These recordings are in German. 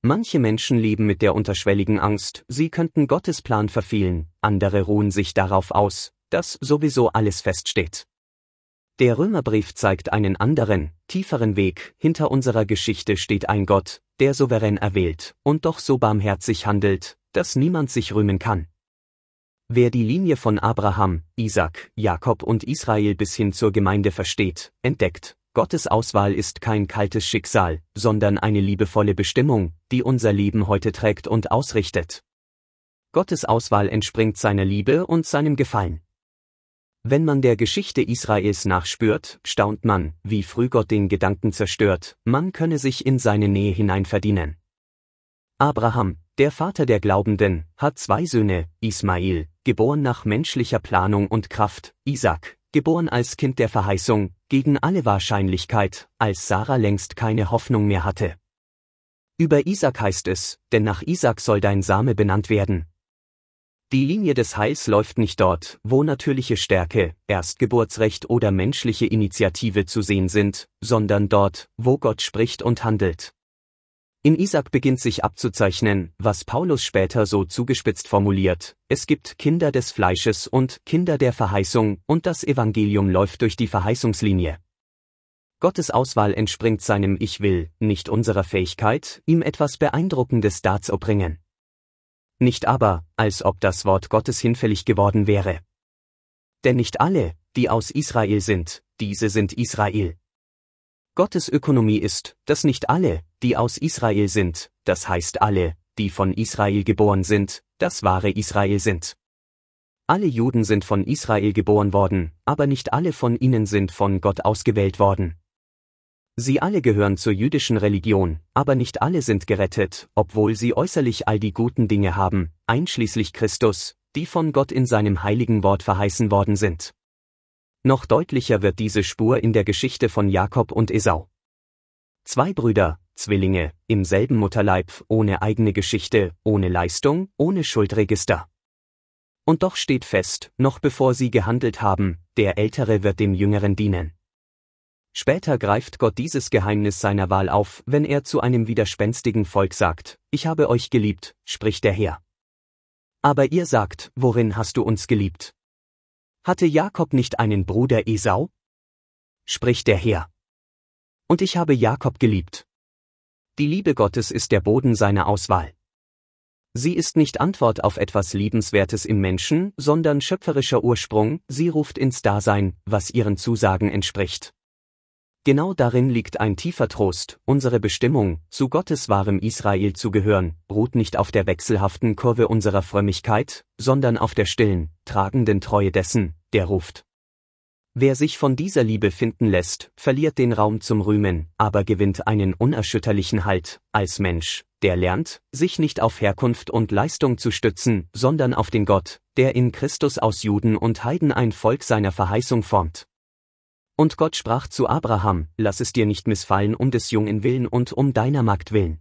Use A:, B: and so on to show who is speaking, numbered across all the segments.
A: Manche Menschen leben mit der unterschwelligen Angst, sie könnten Gottes Plan verfehlen, andere ruhen sich darauf aus, dass sowieso alles feststeht. Der Römerbrief zeigt einen anderen, tieferen Weg. Hinter unserer Geschichte steht ein Gott, der souverän erwählt und doch so barmherzig handelt, dass niemand sich rühmen kann. Wer die Linie von Abraham, Isaak, Jakob und Israel bis hin zur Gemeinde versteht, entdeckt, Gottes Auswahl ist kein kaltes Schicksal, sondern eine liebevolle Bestimmung, die unser Leben heute trägt und ausrichtet. Gottes Auswahl entspringt seiner Liebe und seinem Gefallen. Wenn man der Geschichte Israels nachspürt, staunt man, wie früh Gott den Gedanken zerstört, man könne sich in seine Nähe hinein verdienen. Abraham, der Vater der Glaubenden, hat 2 Söhne, Ismael, geboren nach menschlicher Planung und Kraft, Isaak, geboren als Kind der Verheißung, gegen alle Wahrscheinlichkeit, als Sarah längst keine Hoffnung mehr hatte. Über Isaak heißt es, denn nach Isaak soll dein Same benannt werden. Die Linie des Heils läuft nicht dort, wo natürliche Stärke, Erstgeburtsrecht oder menschliche Initiative zu sehen sind, sondern dort, wo Gott spricht und handelt. In Isaak beginnt sich abzuzeichnen, was Paulus später so zugespitzt formuliert: Es gibt Kinder des Fleisches und Kinder der Verheißung, und das Evangelium läuft durch die Verheißungslinie. Gottes Auswahl entspringt seinem Ich will, nicht unserer Fähigkeit, ihm etwas Beeindruckendes darzubringen. Nicht aber, als ob das Wort Gottes hinfällig geworden wäre. Denn nicht alle, die aus Israel sind, diese sind Israel. Gottes Ökonomie ist, dass nicht alle, die aus Israel sind, das heißt alle, die von Israel geboren sind, das wahre Israel sind. Alle Juden sind von Israel geboren worden, aber nicht alle von ihnen sind von Gott ausgewählt worden. Sie alle gehören zur jüdischen Religion, aber nicht alle sind gerettet, obwohl sie äußerlich all die guten Dinge haben, einschließlich Christus, die von Gott in seinem heiligen Wort verheißen worden sind. Noch deutlicher wird diese Spur in der Geschichte von Jakob und Esau. 2 Brüder, Zwillinge, im selben Mutterleib, ohne eigene Geschichte, ohne Leistung, ohne Schuldregister. Und doch steht fest, noch bevor sie gehandelt haben, der Ältere wird dem Jüngeren dienen. Später greift Gott dieses Geheimnis seiner Wahl auf, wenn er zu einem widerspenstigen Volk sagt: Ich habe euch geliebt, spricht der Herr. Aber ihr sagt: Worin hast du uns geliebt? Hatte Jakob nicht einen Bruder Esau? Spricht der Herr. Und ich habe Jakob geliebt. Die Liebe Gottes ist der Boden seiner Auswahl. Sie ist nicht Antwort auf etwas Liebenswertes im Menschen, sondern schöpferischer Ursprung, sie ruft ins Dasein, was ihren Zusagen entspricht. Genau darin liegt ein tiefer Trost: Unsere Bestimmung, zu Gottes wahrem Israel zu gehören, ruht nicht auf der wechselhaften Kurve unserer Frömmigkeit, sondern auf der stillen, tragenden Treue dessen, der ruft. Wer sich von dieser Liebe finden lässt, verliert den Raum zum Rühmen, aber gewinnt einen unerschütterlichen Halt, als Mensch, der lernt, sich nicht auf Herkunft und Leistung zu stützen, sondern auf den Gott, der in Christus aus Juden und Heiden ein Volk seiner Verheißung formt. Und Gott sprach zu Abraham: Lass es dir nicht missfallen um des Jungen willen und um deiner Magd willen.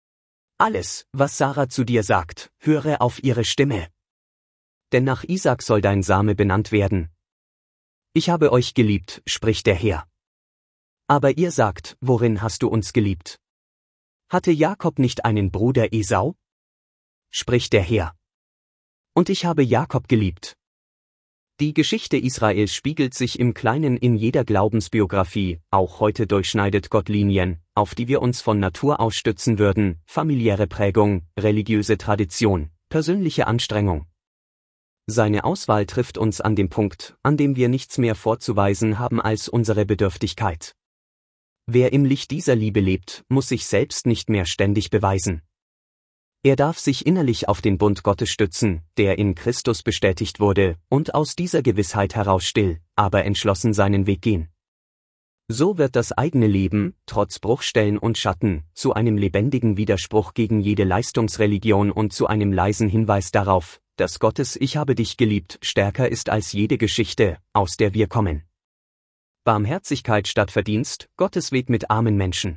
A: Alles, was Sarah zu dir sagt, höre auf ihre Stimme. Denn nach Isaak soll dein Same benannt werden. Ich habe euch geliebt, spricht der Herr. Aber ihr sagt: Worin hast du uns geliebt? Hatte Jakob nicht einen Bruder Esau? Spricht der Herr. Und ich habe Jakob geliebt. Die Geschichte Israels spiegelt sich im Kleinen in jeder Glaubensbiografie, auch heute durchschneidet Gott Linien, auf die wir uns von Natur aus stützen würden: familiäre Prägung, religiöse Tradition, persönliche Anstrengung. Seine Auswahl trifft uns an dem Punkt, an dem wir nichts mehr vorzuweisen haben als unsere Bedürftigkeit. Wer im Licht dieser Liebe lebt, muss sich selbst nicht mehr ständig beweisen. Er darf sich innerlich auf den Bund Gottes stützen, der in Christus bestätigt wurde, und aus dieser Gewissheit heraus still, aber entschlossen seinen Weg gehen. So wird das eigene Leben, trotz Bruchstellen und Schatten, zu einem lebendigen Widerspruch gegen jede Leistungsreligion und zu einem leisen Hinweis darauf, dass Gottes Ich habe dich geliebt stärker ist als jede Geschichte, aus der wir kommen. Barmherzigkeit statt Verdienst, Gottes Weg mit armen Menschen.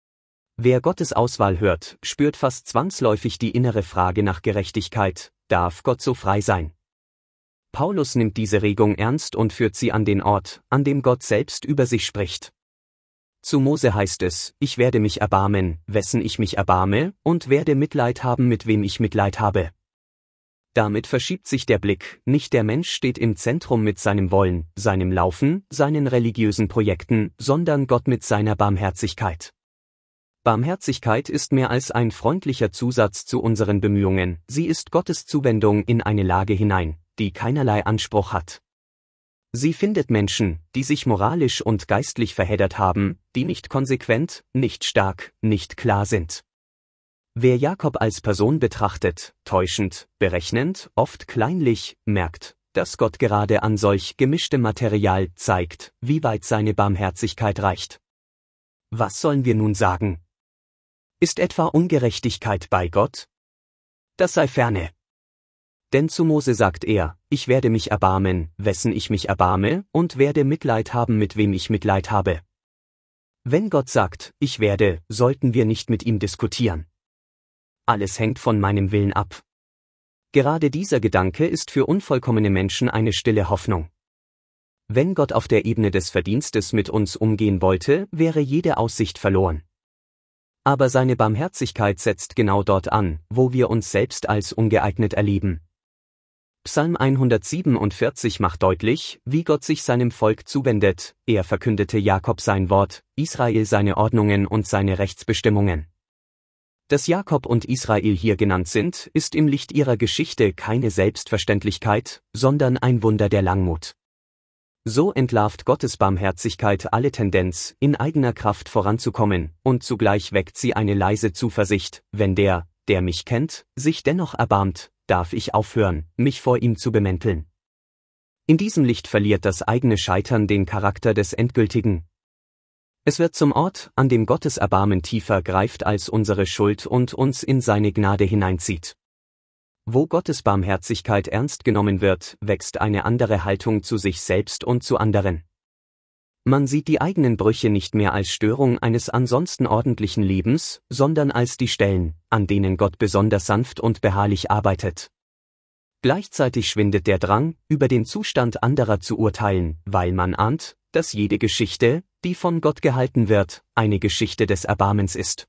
A: Wer Gottes Auswahl hört, spürt fast zwangsläufig die innere Frage nach Gerechtigkeit: Darf Gott so frei sein? Paulus nimmt diese Regung ernst und führt sie an den Ort, an dem Gott selbst über sich spricht. Zu Mose heißt es, ich werde mich erbarmen, wessen ich mich erbarme, und werde Mitleid haben, mit wem ich Mitleid habe. Damit verschiebt sich der Blick, nicht der Mensch steht im Zentrum mit seinem Wollen, seinem Laufen, seinen religiösen Projekten, sondern Gott mit seiner Barmherzigkeit. Barmherzigkeit ist mehr als ein freundlicher Zusatz zu unseren Bemühungen, sie ist Gottes Zuwendung in eine Lage hinein, die keinerlei Anspruch hat. Sie findet Menschen, die sich moralisch und geistlich verheddert haben, die nicht konsequent, nicht stark, nicht klar sind. Wer Jakob als Person betrachtet, täuschend, berechnend, oft kleinlich, merkt, dass Gott gerade an solch gemischtem Material zeigt, wie weit seine Barmherzigkeit reicht. Was sollen wir nun sagen? Ist etwa Ungerechtigkeit bei Gott? Das sei ferne. Denn zu Mose sagt er, ich werde mich erbarmen, wessen ich mich erbarme, und werde Mitleid haben, mit wem ich Mitleid habe. Wenn Gott sagt, ich werde, sollten wir nicht mit ihm diskutieren. Alles hängt von meinem Willen ab. Gerade dieser Gedanke ist für unvollkommene Menschen eine stille Hoffnung. Wenn Gott auf der Ebene des Verdienstes mit uns umgehen wollte, wäre jede Aussicht verloren. Aber seine Barmherzigkeit setzt genau dort an, wo wir uns selbst als ungeeignet erleben. Psalm 147 macht deutlich, wie Gott sich seinem Volk zuwendet, er verkündete Jakob sein Wort, Israel seine Ordnungen und seine Rechtsbestimmungen. Dass Jakob und Israel hier genannt sind, ist im Licht ihrer Geschichte keine Selbstverständlichkeit, sondern ein Wunder der Langmut. So entlarvt Gottes Barmherzigkeit alle Tendenz, in eigener Kraft voranzukommen, und zugleich weckt sie eine leise Zuversicht, wenn der mich kennt, sich dennoch erbarmt, darf ich aufhören, mich vor ihm zu bemänteln. In diesem Licht verliert das eigene Scheitern den Charakter des Endgültigen. Es wird zum Ort, an dem Gottes Erbarmen tiefer greift als unsere Schuld und uns in seine Gnade hineinzieht. Wo Gottes Barmherzigkeit ernst genommen wird, wächst eine andere Haltung zu sich selbst und zu anderen. Man sieht die eigenen Brüche nicht mehr als Störung eines ansonsten ordentlichen Lebens, sondern als die Stellen, an denen Gott besonders sanft und beharrlich arbeitet. Gleichzeitig schwindet der Drang, über den Zustand anderer zu urteilen, weil man ahnt, dass jede Geschichte, die von Gott gehalten wird, eine Geschichte des Erbarmens ist.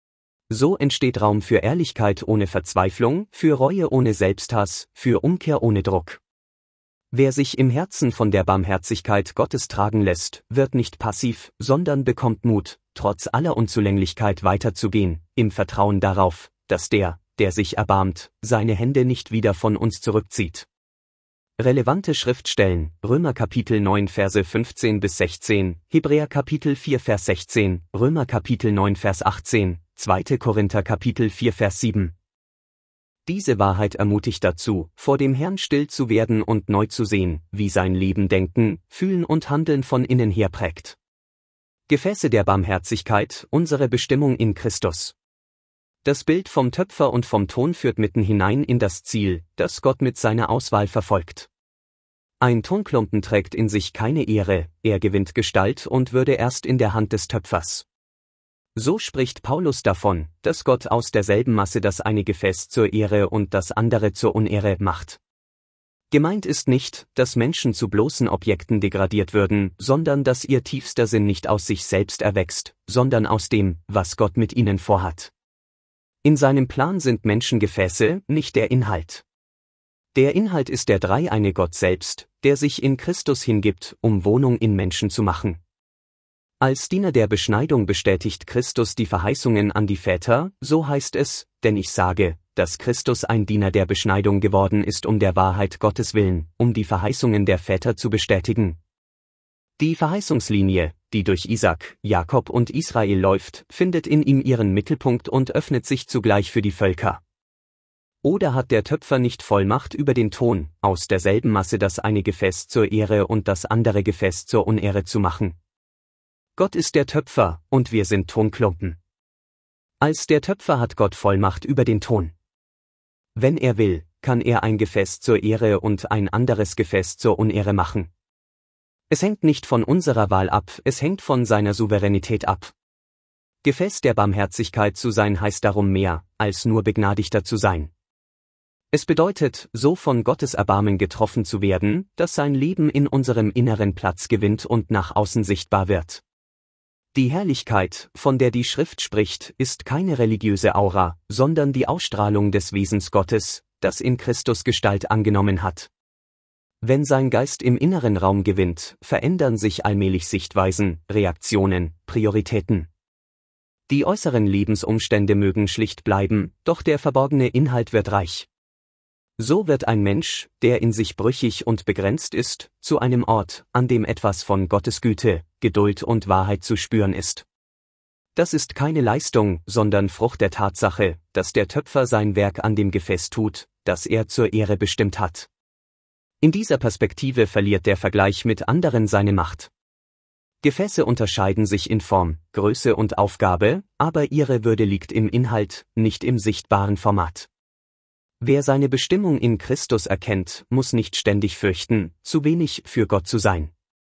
A: So entsteht Raum für Ehrlichkeit ohne Verzweiflung, für Reue ohne Selbsthass, für Umkehr ohne Druck. Wer sich im Herzen von der Barmherzigkeit Gottes tragen lässt, wird nicht passiv, sondern bekommt Mut, trotz aller Unzulänglichkeit weiterzugehen, im Vertrauen darauf, dass der sich erbarmt, seine Hände nicht wieder von uns zurückzieht. Relevante Schriftstellen: Römer Kapitel 9 Verse 15 bis 16, Hebräer Kapitel 4 Vers 16, Römer Kapitel 9 Vers 18, 2. Korinther Kapitel 4 Vers 7. Diese Wahrheit ermutigt dazu, vor dem Herrn still zu werden und neu zu sehen, wie sein Leben Denken, Fühlen und Handeln von innen her prägt. Gefäße der Barmherzigkeit, unsere Bestimmung in Christus. Das Bild vom Töpfer und vom Ton führt mitten hinein in das Ziel, das Gott mit seiner Auswahl verfolgt. Ein Tonklumpen trägt in sich keine Ehre, er gewinnt Gestalt und Würde erst in der Hand des Töpfers. So spricht Paulus davon, dass Gott aus derselben Masse das eine Gefäß zur Ehre und das andere zur Unehre macht. Gemeint ist nicht, dass Menschen zu bloßen Objekten degradiert würden, sondern dass ihr tiefster Sinn nicht aus sich selbst erwächst, sondern aus dem, was Gott mit ihnen vorhat. In seinem Plan sind Menschen Gefäße, nicht der Inhalt. Der Inhalt ist der dreieine Gott selbst, der sich in Christus hingibt, um Wohnung in Menschen zu machen. Als Diener der Beschneidung bestätigt Christus die Verheißungen an die Väter, so heißt es, denn ich sage, dass Christus ein Diener der Beschneidung geworden ist um der Wahrheit Gottes willen, um die Verheißungen der Väter zu bestätigen. Die Verheißungslinie, die durch Isaak, Jakob und Israel läuft, findet in ihm ihren Mittelpunkt und öffnet sich zugleich für die Völker. Oder hat der Töpfer nicht Vollmacht über den Ton, aus derselben Masse das eine Gefäß zur Ehre und das andere Gefäß zur Unehre zu machen? Gott ist der Töpfer, und wir sind Tonklumpen. Als der Töpfer hat Gott Vollmacht über den Ton. Wenn er will, kann er ein Gefäß zur Ehre und ein anderes Gefäß zur Unehre machen. Es hängt nicht von unserer Wahl ab, es hängt von seiner Souveränität ab. Gefäß der Barmherzigkeit zu sein heißt darum mehr, als nur Begnadigter zu sein. Es bedeutet, so von Gottes Erbarmen getroffen zu werden, dass sein Leben in unserem Inneren Platz gewinnt und nach außen sichtbar wird. Die Herrlichkeit, von der die Schrift spricht, ist keine religiöse Aura, sondern die Ausstrahlung des Wesens Gottes, das in Christus Gestalt angenommen hat. Wenn sein Geist im inneren Raum gewinnt, verändern sich allmählich Sichtweisen, Reaktionen, Prioritäten. Die äußeren Lebensumstände mögen schlicht bleiben, doch der verborgene Inhalt wird reich. So wird ein Mensch, der in sich brüchig und begrenzt ist, zu einem Ort, an dem etwas von Gottes Güte, Geduld und Wahrheit zu spüren ist. Das ist keine Leistung, sondern Frucht der Tatsache, dass der Töpfer sein Werk an dem Gefäß tut, das er zur Ehre bestimmt hat. In dieser Perspektive verliert der Vergleich mit anderen seine Macht. Gefäße unterscheiden sich in Form, Größe und Aufgabe, aber ihre Würde liegt im Inhalt, nicht im sichtbaren Format. Wer seine Bestimmung in Christus erkennt, muss nicht ständig fürchten, zu wenig für Gott zu sein.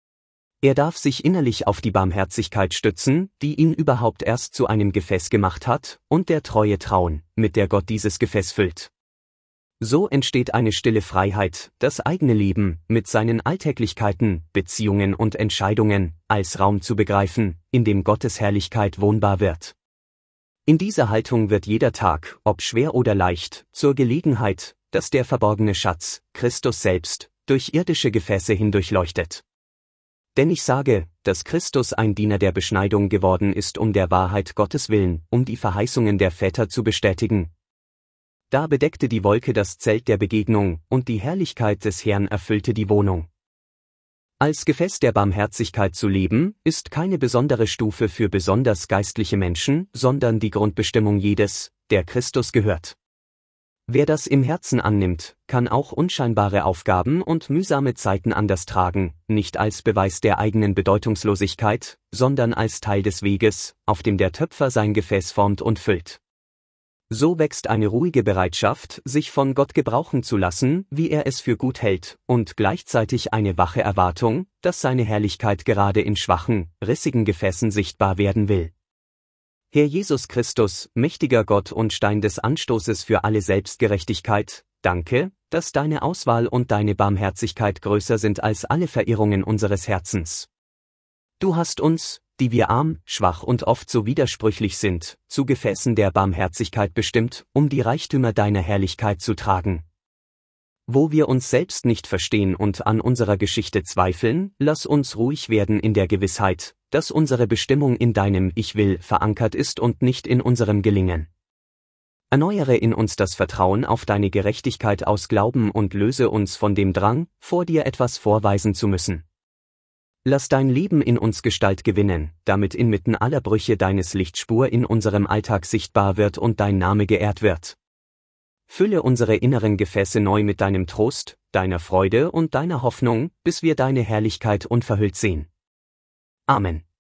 A: Er darf sich innerlich auf die Barmherzigkeit stützen, die ihn überhaupt erst zu einem Gefäß gemacht hat, und der Treue trauen, mit der Gott dieses Gefäß füllt. So entsteht eine stille Freiheit, das eigene Leben, mit seinen Alltäglichkeiten, Beziehungen und Entscheidungen, als Raum zu begreifen, in dem Gottes Herrlichkeit wohnbar wird. In dieser Haltung wird jeder Tag, ob schwer oder leicht, zur Gelegenheit, dass der verborgene Schatz, Christus selbst, durch irdische Gefäße hindurchleuchtet. Denn ich sage, dass Christus ein Diener der Beschneidung geworden ist um der Wahrheit Gottes willen, um die Verheißungen der Väter zu bestätigen. Da bedeckte die Wolke das Zelt der Begegnung, und die Herrlichkeit des Herrn erfüllte die Wohnung. Als Gefäß der Barmherzigkeit zu leben, ist keine besondere Stufe für besonders geistliche Menschen, sondern die Grundbestimmung jedes, der Christus gehört. Wer das im Herzen annimmt, kann auch unscheinbare Aufgaben und mühsame Zeiten anders tragen, nicht als Beweis der eigenen Bedeutungslosigkeit, sondern als Teil des Weges, auf dem der Töpfer sein Gefäß formt und füllt. So wächst eine ruhige Bereitschaft, sich von Gott gebrauchen zu lassen, wie er es für gut hält, und gleichzeitig eine wache Erwartung, dass seine Herrlichkeit gerade in schwachen, rissigen Gefäßen sichtbar werden will. Herr Jesus Christus, mächtiger Gott und Stein des Anstoßes für alle Selbstgerechtigkeit, danke, dass deine Auswahl und deine Barmherzigkeit größer sind als alle Verirrungen unseres Herzens. Du hast uns, die wir arm, schwach und oft so widersprüchlich sind, zu Gefäßen der Barmherzigkeit bestimmt, um die Reichtümer deiner Herrlichkeit zu tragen. Wo wir uns selbst nicht verstehen und an unserer Geschichte zweifeln, lass uns ruhig werden in der Gewissheit, dass unsere Bestimmung in deinem Ich will verankert ist und nicht in unserem Gelingen. Erneuere in uns das Vertrauen auf deine Gerechtigkeit aus Glauben und löse uns von dem Drang, vor dir etwas vorweisen zu müssen. Lass dein Leben in uns Gestalt gewinnen, damit inmitten aller Brüche deines Lichtspur in unserem Alltag sichtbar wird und dein Name geehrt wird. Fülle unsere inneren Gefäße neu mit deinem Trost, deiner Freude und deiner Hoffnung, bis wir deine Herrlichkeit unverhüllt sehen. Amen.